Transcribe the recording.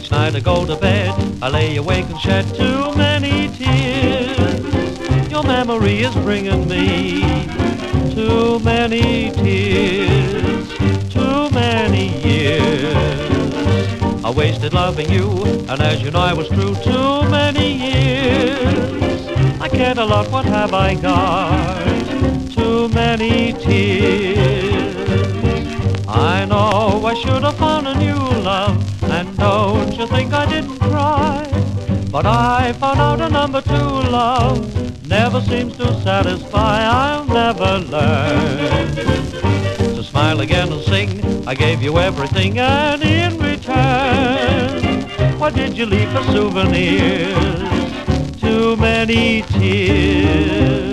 Each night I go to bed, I lay awake and shed too many tears. Your memory is bringing me too many tears, too many years. I wasted loving you, and as you know I was true too many years. I cared a lot, what have I got? Too many tears. I know I should have found a new love, and don't you think I didn't cry? But I found out a number two love never seems to satisfy. I'll never learn to smile again and sing. I gave you everything, and in return, what did you leave for souvenirs? Too many tears.